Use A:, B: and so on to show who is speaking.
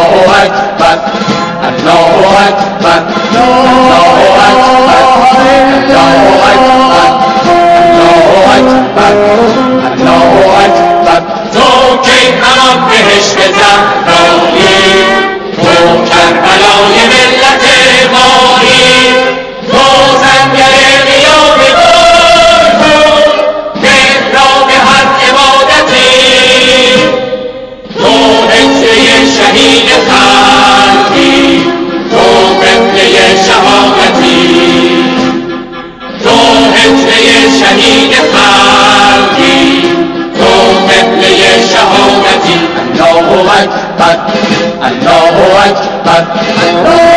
A: الله أكبر الله أكبر الله أكبر الله أكبر الله أكبر الله أكبر تو کی همان بهشت زهرایی تو کربلای ملت مایی تو زنگر قیام گل محراب هر عبادتی تو هجره شهید خلقی تو قبله شهادتی تو هجره شهید خلقی تو قبله شهادتی الله أكبر الله أكبر الله